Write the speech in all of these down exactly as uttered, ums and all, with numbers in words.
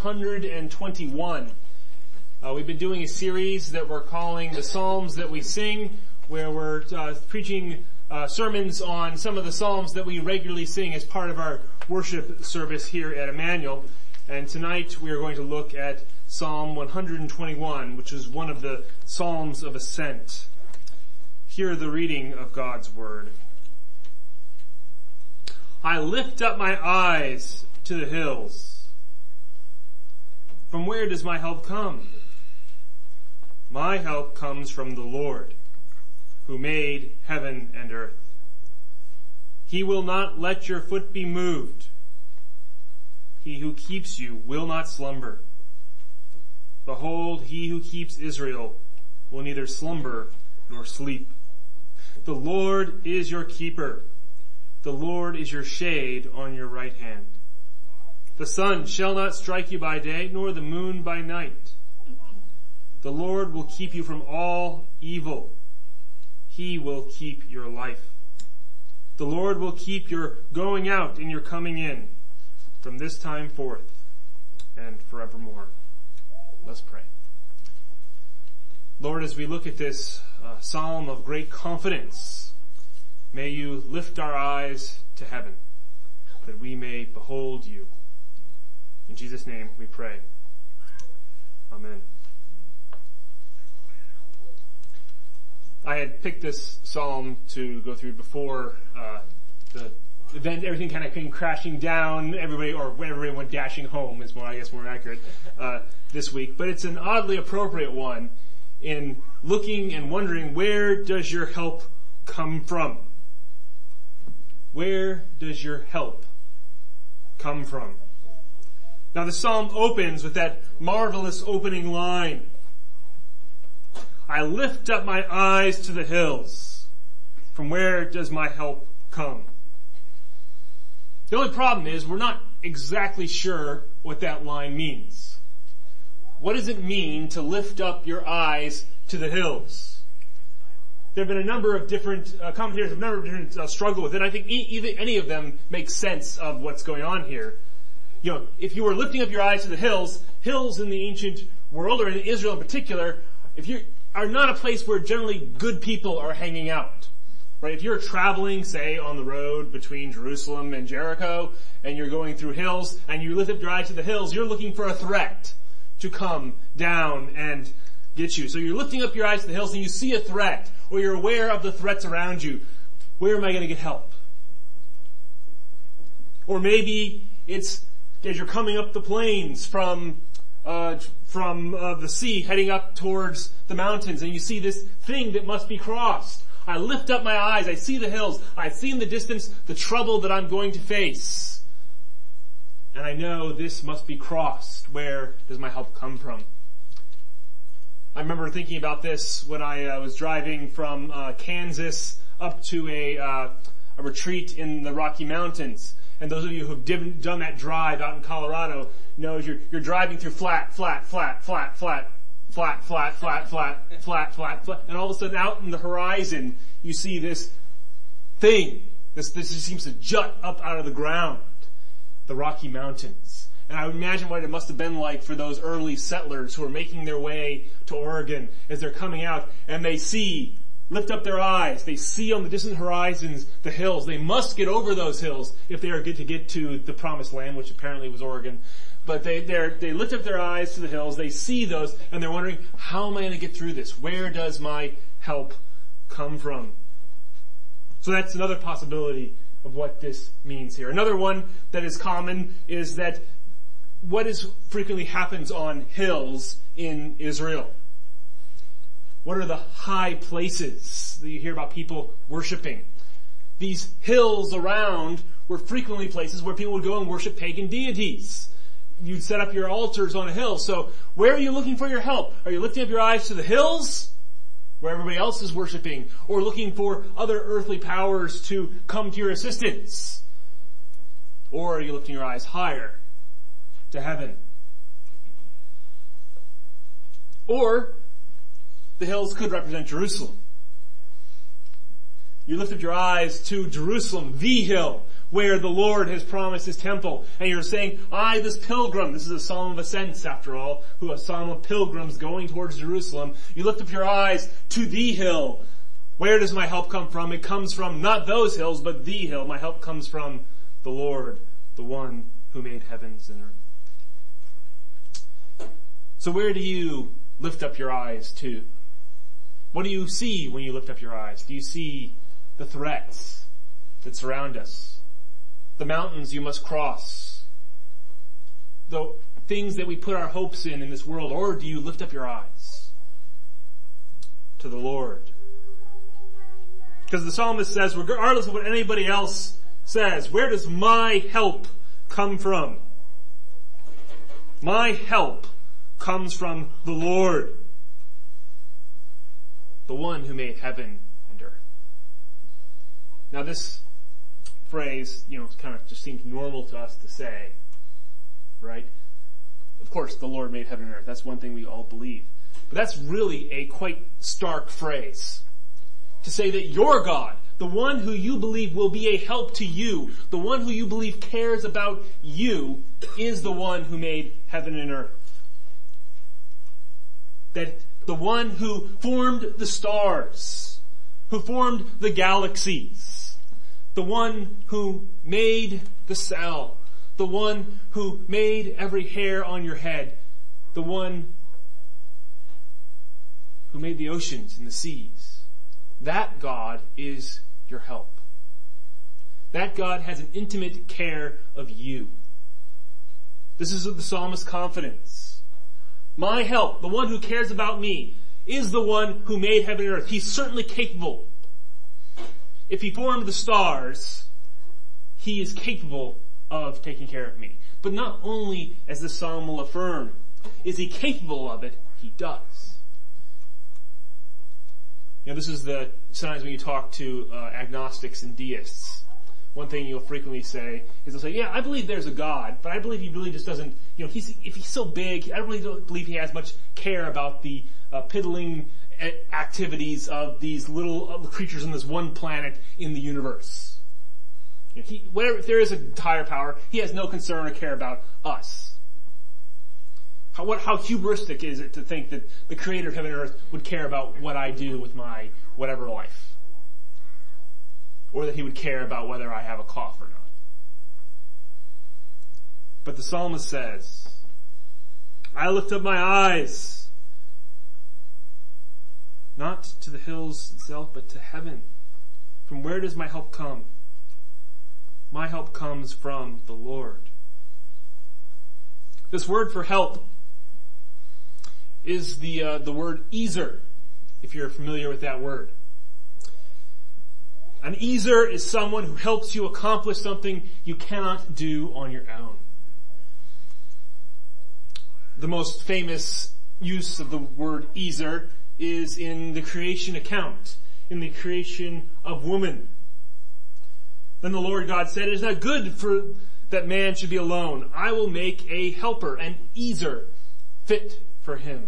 hundred twenty-one. Uh, we've been doing a series that we're calling The Psalms That We Sing, where we're uh, preaching uh, sermons on some of the psalms that we regularly sing as part of our worship service here at Emmanuel. And tonight we are going to look at Psalm one hundred twenty-one, which is one of the Psalms of Ascent. Hear the reading of God's Word. I lift up my eyes to the hills. From where does my help come? My help comes from the Lord, who made heaven and earth. He will not let your foot be moved. He who keeps you will not slumber. Behold, he who keeps Israel will neither slumber nor sleep. The Lord is your keeper. The Lord is your shade on your right hand. The sun shall not strike you by day, nor the moon by night. The Lord will keep you from all evil. He will keep your life. The Lord will keep your going out and your coming in from this time forth and forevermore. Let's pray. Lord, as we look at this uh, psalm of great confidence, may you lift our eyes to heaven, that we may behold you. In Jesus' name we pray. Amen. I had picked this psalm to go through before uh, the event, everything kind of came crashing down, everybody, or when everybody went dashing home is more, I guess, more accurate, uh, this week. But it's an oddly appropriate one in looking and wondering, where does your help come from? Where does your help come from? Now the psalm opens with that marvelous opening line. I lift up my eyes to the hills. From where does my help come? The only problem is we're not exactly sure what that line means. What does it mean to lift up your eyes to the hills? There have been a number of different uh, commentators have never different uh, struggle with it. I think e- even any of them make sense of what's going on here. You know, if you were lifting up your eyes to the hills, hills in the ancient world, or in Israel in particular, if you are not a place where generally good people are hanging out. Right? If you're traveling, say, on the road between Jerusalem and Jericho, and you're going through hills, and you lift up your eyes to the hills, you're looking for a threat to come down and get you. So you're lifting up your eyes to the hills, and you see a threat, or you're aware of the threats around you. Where am I going to get help? Or maybe it's as you're coming up the plains from uh from uh, the sea, heading up towards the mountains, and you see this thing that must be crossed. I lift up my eyes, I see the hills, I see in the distance the trouble that I'm going to face. And I know this must be crossed. Where does my help come from? I remember thinking about this when I uh, was driving from uh, Kansas up to a, uh, a retreat in the Rocky Mountains. And those of you who've div- done that drive out in Colorado know you're, you're driving through flat, flat, flat, flat, flat, flat, flat, flat, flat, flat, flat, flat, and all of a sudden out in the horizon you see this thing. This, this just seems to jut up out of the ground. The Rocky Mountains. And I would imagine what it must have been like for those early settlers who are making their way to Oregon as they're coming out, and they see, lift up their eyes, they see on the distant horizons the hills. They must get over those hills if they are good to get to the promised land, which apparently was Oregon. But they they lift up their eyes to the hills, they see those, and they're wondering, how am I going to get through this? Where does my help come from? So that's another possibility of what this means here. Another one that is common is that what is frequently happens on hills in Israel. What are the high places that you hear about people worshiping? These hills around were frequently places where people would go and worship pagan deities. You'd set up your altars on a hill. So where are you looking for your help? Are you lifting up your eyes to the hills, where everybody else is worshiping, or looking for other earthly powers to come to your assistance? Or are you lifting your eyes higher to heaven? Or the hills could represent Jerusalem. You lift up your eyes to Jerusalem, the hill, where the Lord has promised his temple. And you're saying, I, this pilgrim, this is a psalm of ascents after all, who a psalm of pilgrims going towards Jerusalem. You lift up your eyes to the hill. Where does my help come from? It comes from not those hills, but the hill. My help comes from the Lord, the one who made heavens and earth. So where do you lift up your eyes to? What do you see when you lift up your eyes? Do you see the threats that surround us? The mountains you must cross? The things that we put our hopes in in this world? Or do you lift up your eyes to the Lord? Because the psalmist says, regardless of what anybody else says, where does my help come from? My help comes from the Lord, the one who made heaven and earth. Now this phrase, you know, kind of just seems normal to us to say, right? Of course, the Lord made heaven and earth. That's one thing we all believe. But that's really a quite stark phrase. To say that your God, the one who you believe will be a help to you, the one who you believe cares about you, is the one who made heaven and earth. That the one who formed the stars, who formed the galaxies, the one who made the cell, the one who made every hair on your head, the one who made the oceans and the seas. That God is your help. That God has an intimate care of you. This is the psalmist's confidence. My help, the one who cares about me, is the one who made heaven and earth. He's certainly capable. If he formed the stars, he is capable of taking care of me. But not only, as the psalm will affirm, is he capable of it, he does. You know, this is the, sometimes when you talk to uh, agnostics and deists, one thing you'll frequently say is they'll say, yeah, I believe there's a God, but I believe he really just doesn't, you know, he's, if he's so big, I really don't believe he has much care about the uh, piddling activities of these little uh, creatures on this one planet in the universe. You know, he, whatever, if there is a higher power, he has no concern or care about us. How, what, how hubristic is it to think that the creator of heaven and earth would care about what I do with my whatever life? Or that he would care about whether I have a cough or not. But the psalmist says, I lift up my eyes, not to the hills itself, but to heaven. From where does my help come? My help comes from the Lord. This word for help is the uh, the word ezer, if you're familiar with that word. An ezer is someone who helps you accomplish something you cannot do on your own. The most famous use of the word ezer is in the creation account, in the creation of woman. Then the Lord God said, it is not good for that man should be alone. I will make a helper, an ezer, fit for him.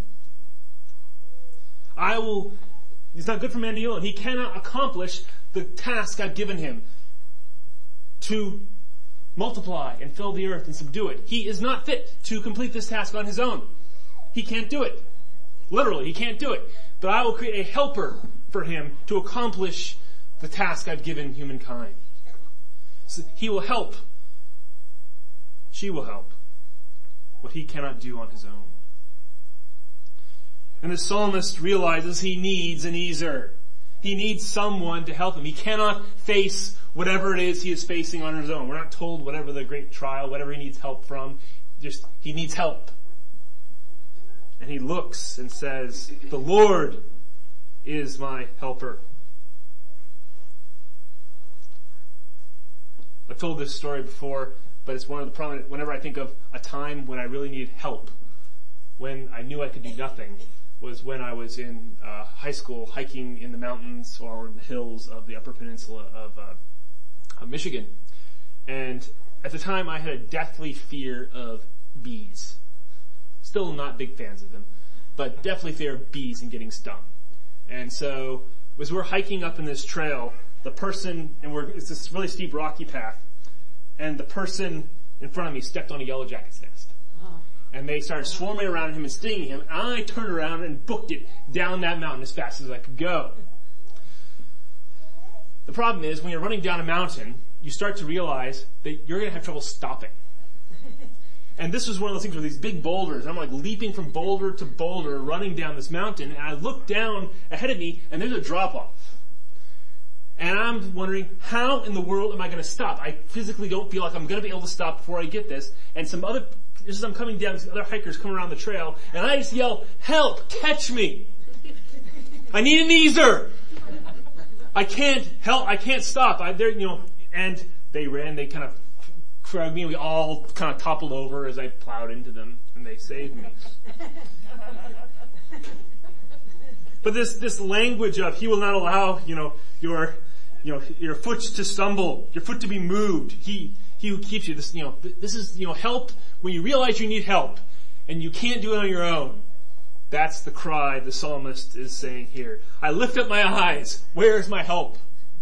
I will, it's not good for man to be alone. He cannot accomplish the task I've given him to multiply and fill the earth and subdue it. He is not fit to complete this task on his own. He can't do it. Literally, he can't do it. But I will create a helper for him to accomplish the task I've given humankind. So he will help. She will help what he cannot do on his own. And the psalmist realizes he needs an ezer. He needs someone to help him. He cannot face whatever it is he is facing on his own. We're not told whatever the great trial, whatever he needs help from. Just, he needs help. And he looks and says, the Lord is my helper. I've told this story before, but it's one of the prominent, whenever I think of a time when I really needed help, when I knew I could do nothing, was when I was in uh, high school hiking in the mountains or the hills of the Upper Peninsula of, uh, of Michigan. And at the time I had a deathly fear of bees. Still not big fans of them, but definitely fear of bees and getting stung. And so as we're hiking up in this trail, the person, and we're, it's this really steep rocky path, and the person in front of me stepped on a yellow jacket's nest. Oh. And they started swarming around him and stinging him, and I turned around and booked it down that mountain as fast as I could go. The problem is, when you're running down a mountain, you start to realize that you're going to have trouble stopping. And this was one of those things where these big boulders, and I'm like leaping from boulder to boulder, running down this mountain, and I look down ahead of me, and there's a drop-off. And I'm wondering, how in the world am I going to stop? I physically don't feel like I'm going to be able to stop before I get this. And some other, just as I'm coming down, some other hikers come around the trail, and I just yell, help, catch me. I need an easer. I can't help, I can't stop. I, they're, you know, and they ran, they kind of dragged me, and we all kind of toppled over as I plowed into them, and they saved me. But this, this language of, he will not allow, you know, your, you know, your foot to stumble, your foot to be moved. He, he who keeps you, this, you know, this is, you know, help when you realize you need help, and you can't do it on your own. That's the cry the psalmist is saying here. I lift up my eyes. Where is my help?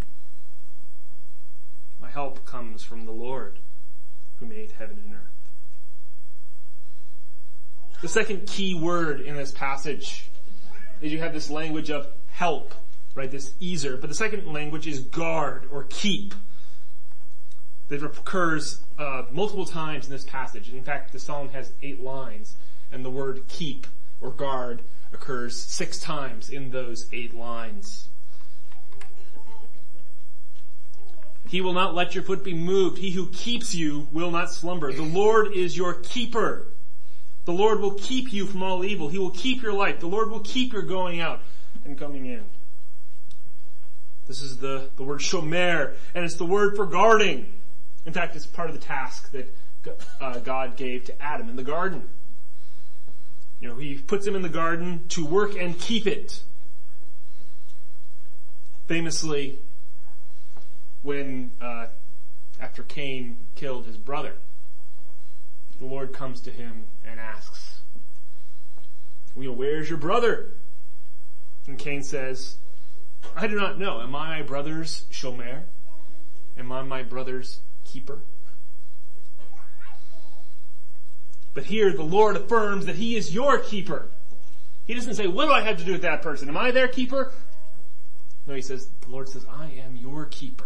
My help comes from the Lord who made heaven and earth. The second key word in this passage is you have this language of help, right? This easer. But the second language is guard or keep. That occurs uh, multiple times in this passage. In fact, the psalm has eight lines, and the word keep or guard occurs six times in those eight lines. He will not let your foot be moved. He who keeps you will not slumber. The Lord is your keeper. The Lord will keep you from all evil. He will keep your life. The Lord will keep your going out and coming in. This is the, the word shomer, and it's the word for guarding. In fact, it's part of the task that uh, God gave to Adam in the garden. You know, he puts him in the garden to work and keep it. Famously, when, uh, after Cain killed his brother, the Lord comes to him and asks, you know, where's your brother? And Cain says, I do not know. Am I my brother's shomer? Am I my brother's keeper? But here the Lord affirms that he is your keeper. He doesn't say, what do I have to do with that person? Am I their keeper? No, he says, the Lord says, I am your keeper.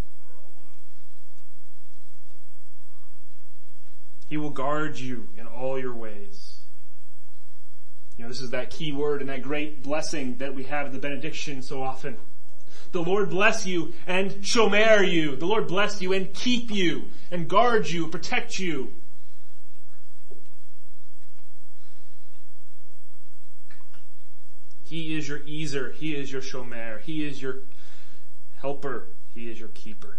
He will guard you in all your ways. You know, this is that key word and that great blessing that we have in the benediction so often. The Lord bless you and shomer you. The Lord bless you and keep you and guard you, protect you. He is your easer. He is your shomer. He is your helper. He is your keeper.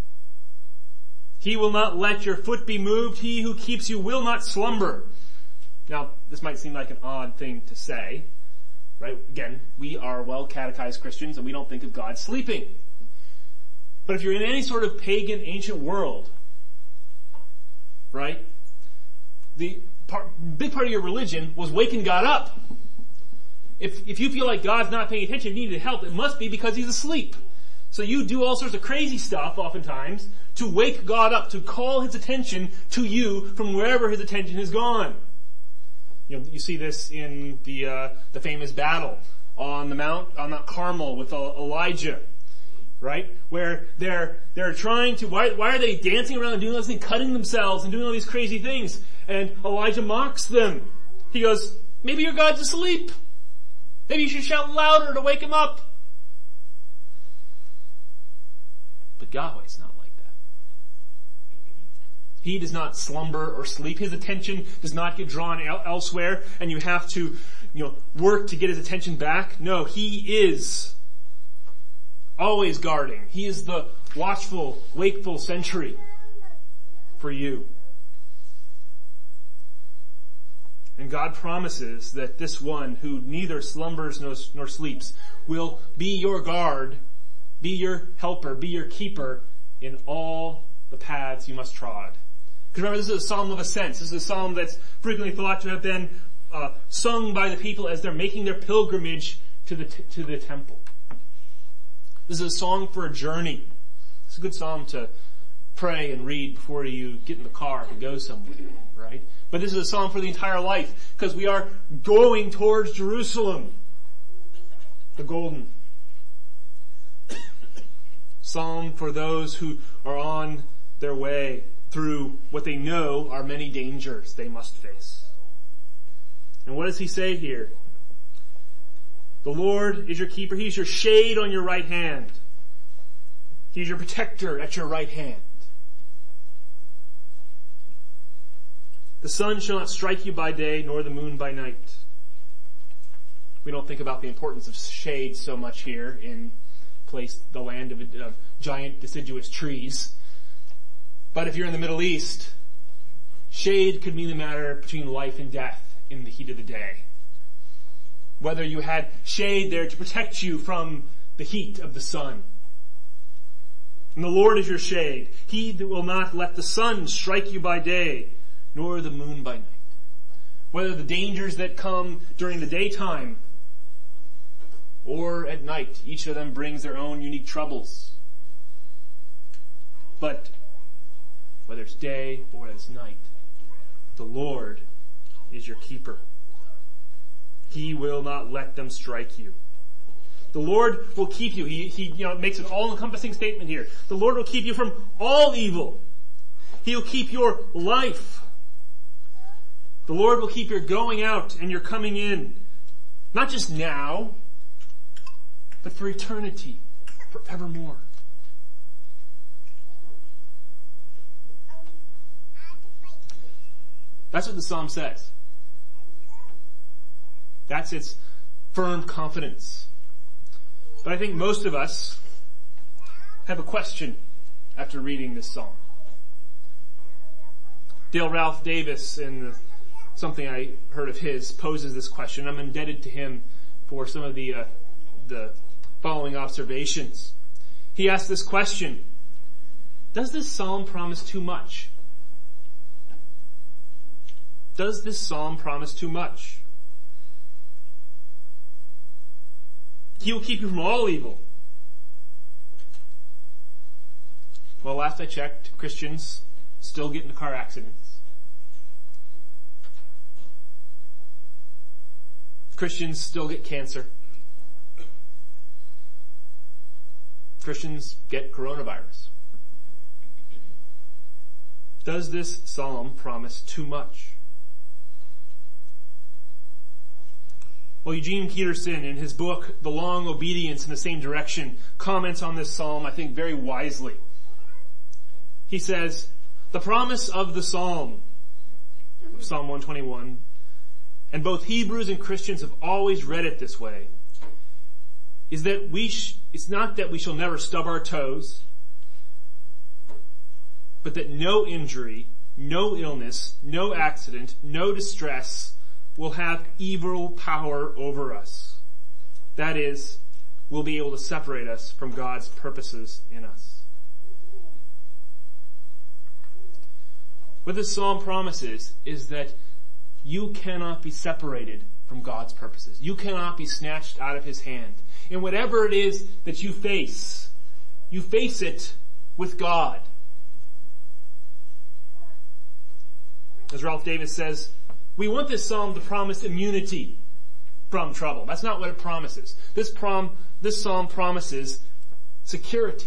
He will not let your foot be moved. He who keeps you will not slumber. Now, this might seem like an odd thing to say, right? Again, we are well-catechized Christians and we don't think of God sleeping. But if you're in any sort of pagan ancient world, right, the part, big part of your religion was waking God up. If, if you feel like God's not paying attention, you need help, it must be because he's asleep. So you do all sorts of crazy stuff oftentimes to wake God up, to call his attention to you from wherever his attention has gone. You know, you see this in the uh, the famous battle on the Mount on Mount Carmel with uh, Elijah, right? Where they're they're trying to why why are they dancing around and doing all this thing, cutting themselves and doing all these crazy things? And Elijah mocks them. He goes, maybe your God's asleep. Maybe you should shout louder to wake him up. But Yahweh's not like that. He does not slumber or sleep. His attention does not get drawn el- elsewhere, and you have to, you know, work to get his attention back. No, he is always guarding. He is the watchful, wakeful sentry for you. And God promises that this one who neither slumbers nor, nor sleeps will be your guard, be your helper, be your keeper in all the paths you must trod. Because remember, this is a psalm of ascents. This is a psalm that's frequently thought to have been uh, sung by the people as they're making their pilgrimage to the t- to the temple. This is a song for a journey. It's a good psalm to pray and read before you get in the car to go somewhere, right? But this is a psalm for the entire life, because we are going towards Jerusalem, the golden. Psalm for those who are on their way through what they know are many dangers they must face. And what does he say here? The Lord is your keeper. He's your shade on your right hand. He's your protector at your right hand. The sun shall not strike you by day, nor the moon by night. We don't think about the importance of shade so much here in place, the land of, of giant deciduous trees. But if you're in the Middle East, shade could mean the matter between life and death in the heat of the day. Whether you had shade there to protect you from the heat of the sun. And the Lord is your shade. He will not let the sun strike you by day, nor the moon by night. Whether the dangers that come during the daytime or at night, each of them brings their own unique troubles. But whether it's day or it's night, the Lord is your keeper. He will not let them strike you. The Lord will keep you. He, he you know, makes an all-encompassing statement here. The Lord will keep you from all evil. He'll keep your life. The Lord will keep your going out and your coming in. Not just now, but for eternity, forevermore. That's what the psalm says. That's its firm confidence. But I think most of us have a question after reading this psalm. Dale Ralph Davis, in the, something I heard of his, poses this question. I'm indebted to him for some of the uh, the following observations. He asked this question: does this psalm promise too much? Does this psalm promise too much? He will keep you from all evil. Well, last I checked, Christians still get into car accidents. Christians still get cancer. Christians get coronavirus. Does this psalm promise too much? Well, Eugene Peterson, in his book, The Long Obedience in the Same Direction, comments on this psalm, I think, very wisely. He says, the promise of the psalm, Psalm one twenty-one, and both Hebrews and Christians have always read it this way, is that we sh- it's not that we shall never stub our toes, but that no injury, no illness, no accident, no distress will have evil power over us. That is, will be able to separate us from God's purposes in us. What this psalm promises is that you cannot be separated from God's purposes. You cannot be snatched out of His hand. And whatever it is that you face, you face it with God. As Ralph Davis says, we want this psalm to promise immunity from trouble. That's not what it promises. This prom, this psalm promises security.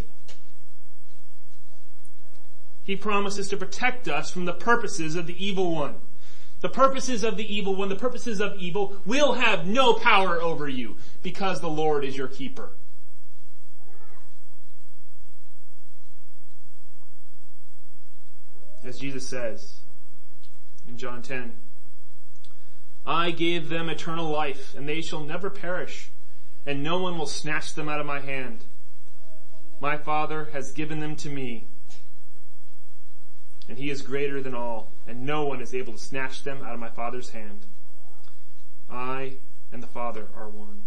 He promises to protect us from the purposes of the evil one. The purposes of the evil one, the purposes of evil will have no power over you because the Lord is your keeper. As Jesus says in John ten, I gave them eternal life, and they shall never perish, and no one will snatch them out of my hand. My Father has given them to me, and He is greater than all, and no one is able to snatch them out of my Father's hand. I and the Father are one.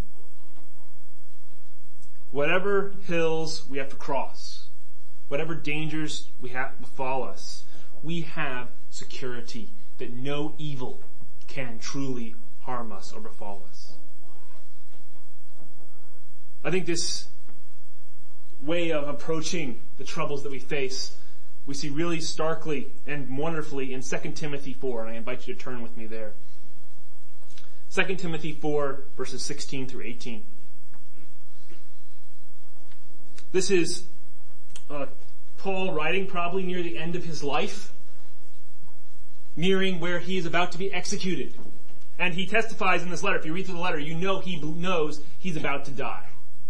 Whatever hills we have to cross, whatever dangers we have befall us, we have security that no evil can truly harm us or befall us. I think this way of approaching the troubles that we face, we see really starkly and wonderfully in Second Timothy four, and I invite you to turn with me there. Second Timothy four, verses sixteen through eighteen. This is uh, Paul writing probably near the end of his life, nearing where he is about to be executed. And he testifies in this letter, if you read through the letter, you know he knows he's about to die.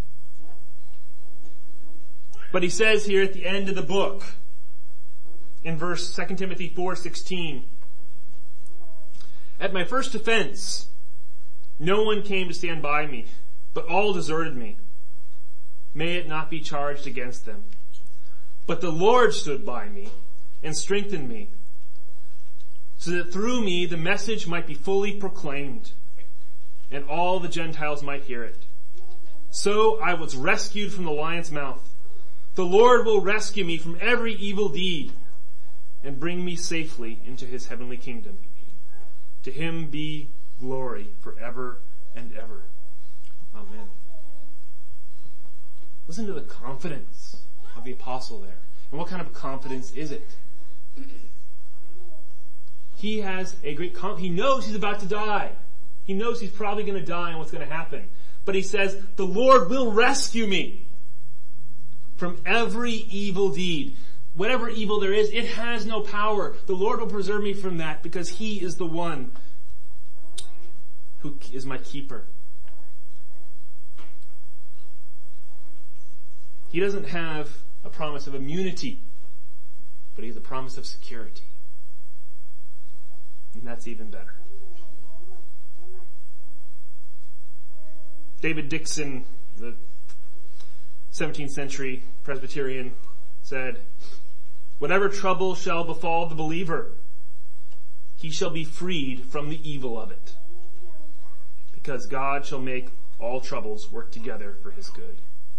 But he says here at the end of the book, in verse Second Timothy four sixteen, "At my first offense, no one came to stand by me, but all deserted me. May it not be charged against them. But the Lord stood by me and strengthened me, so that through me the message might be fully proclaimed, and all the Gentiles might hear it. So I was rescued from the lion's mouth. The Lord will rescue me from every evil deed and bring me safely into his heavenly kingdom. To him be glory forever and ever. Amen." Listen to the confidence of the apostle there. And what kind of confidence is it? He has a great confidence. He knows he's about to die. He knows he's probably going to die and what's going to happen. But he says, the Lord will rescue me from every evil deed. Whatever evil there is, it has no power. The Lord will preserve me from that because he is the one who is my keeper. He doesn't have a promise of immunity, but he has a promise of security. And that's even better. David Dixon, the seventeenth century Presbyterian, said, "Whatever trouble shall befall the believer, he shall be freed from the evil of it, because God shall make all troubles work together for his good."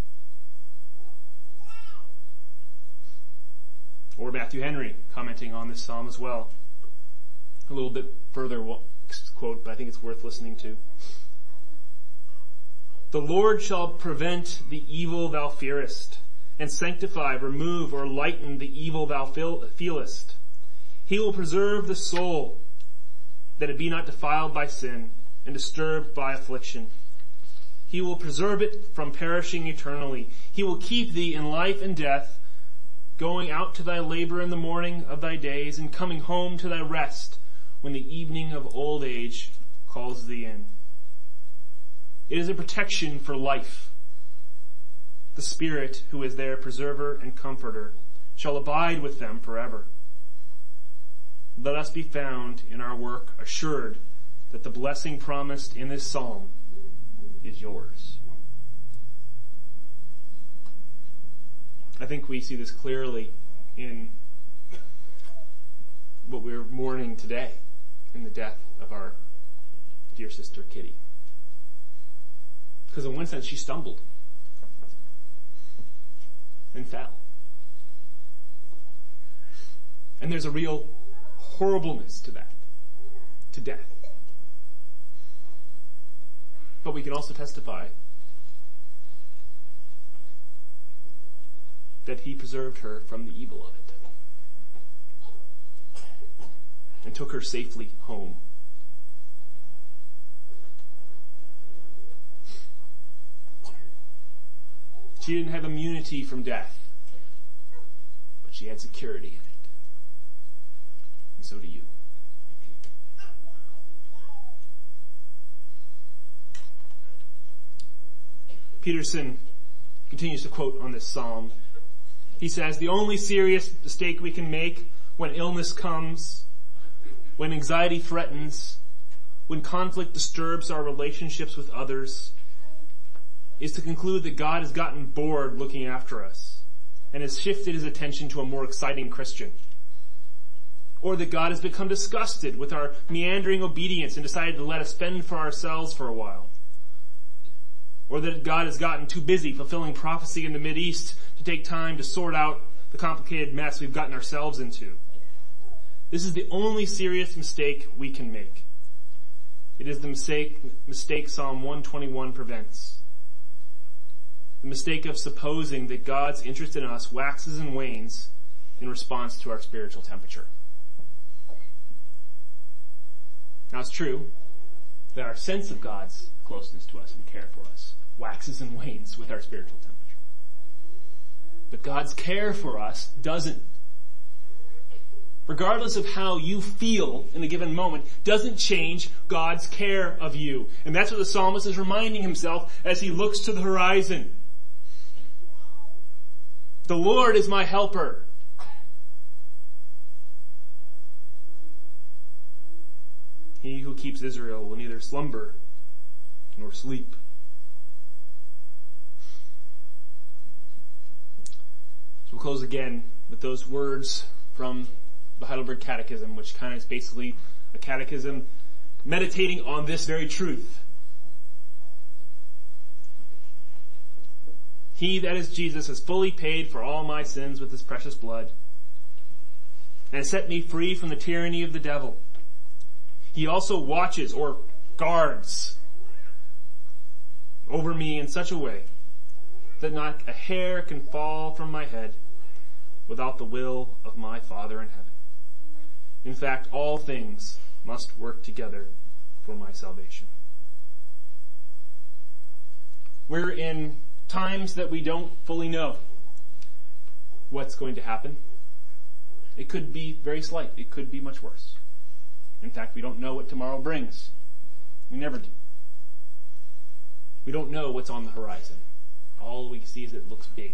Or Matthew Henry, commenting on this psalm as well. A little bit further quote, but I think it's worth listening to. "The Lord shall prevent the evil thou fearest, and sanctify, remove, or lighten the evil thou feelest. He will preserve the soul, that it be not defiled by sin, and disturbed by affliction. He will preserve it from perishing eternally. He will keep thee in life and death, going out to thy labor in the morning of thy days, and coming home to thy rest when the evening of old age calls thee in." It is a protection for life. The Spirit, who is their preserver and comforter, shall abide with them forever. Let us be found in our work assured that the blessing promised in this psalm is yours. I think we see this clearly in what we're mourning today, in the death of our dear sister Kitty. Because in one sense she stumbled and fell. And there's a real horribleness to that, to death. But we can also testify that he preserved her from the evil of it and took her safely home. She didn't have immunity from death, but she had security in it. And so do you. Peterson continues to quote on this psalm. He says, "The only serious mistake we can make when illness comes, when anxiety threatens, when conflict disturbs our relationships with others, is to conclude that God has gotten bored looking after us and has shifted his attention to a more exciting Christian. Or that God has become disgusted with our meandering obedience and decided to let us fend for ourselves for a while. Or that God has gotten too busy fulfilling prophecy in the Mideast to take time to sort out the complicated mess we've gotten ourselves into. This is the only serious mistake we can make. It is the mistake, mistake Psalm one twenty-one prevents. the mistake of supposing that God's interest in us waxes and wanes in response to our spiritual temperature. Now it's true that our sense of God's closeness to us and care for us waxes and wanes with our spiritual temperature. But God's care for us doesn't. Regardless of how you feel in a given moment, doesn't change God's care of you. And that's what the psalmist is reminding himself as he looks to the horizon. The Lord is my helper. He who keeps Israel will neither slumber nor sleep. So we'll close again with those words from the Heidelberg Catechism, which kind of is basically a catechism meditating on this very truth. He, that is Jesus, has fully paid for all my sins with his precious blood and has set me free from the tyranny of the devil. He also watches or guards over me in such a way that not a hair can fall from my head without the will of my Father in heaven. In fact, all things must work together for my salvation. We're in times that we don't fully know what's going to happen. It could be very slight. It could be much worse. In fact, we don't know what tomorrow brings. We never do. We don't know what's on the horizon. All we see is it looks big.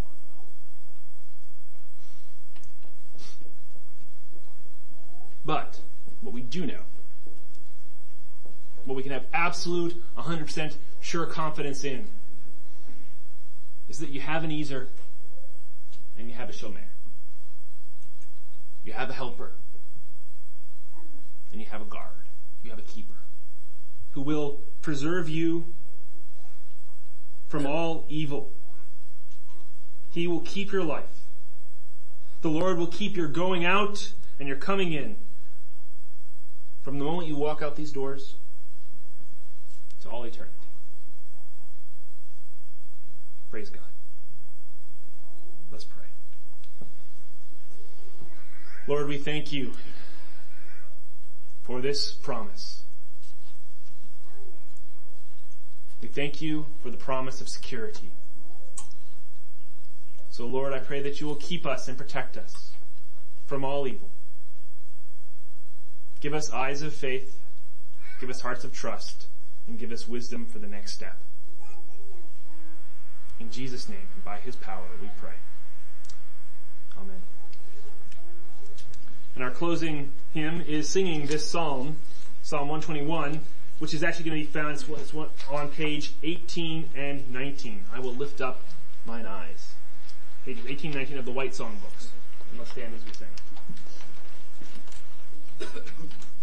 But what we do know, what we can have absolute one hundred percent sure confidence in, is that you have an Ezer and you have a Shomer. You have a helper and you have a guard. You have a keeper who will preserve you from all evil. He will keep your life. The Lord will keep your going out and your coming in from the moment you walk out these doors to all eternity. Praise God. Let's pray. Lord, we thank you for this promise. We thank you for the promise of security. So, Lord, I pray that you will keep us and protect us from all evil. Give us eyes of faith, give us hearts of trust, and give us wisdom for the next step. In Jesus' name and by his power we pray. Amen. And our closing hymn is singing this psalm, Psalm one twenty-one, which is actually going to be found on page eighteen and nineteen. I will lift up mine eyes. Pages eighteen and nineteen of the White Songbooks. And let's stand as we sing.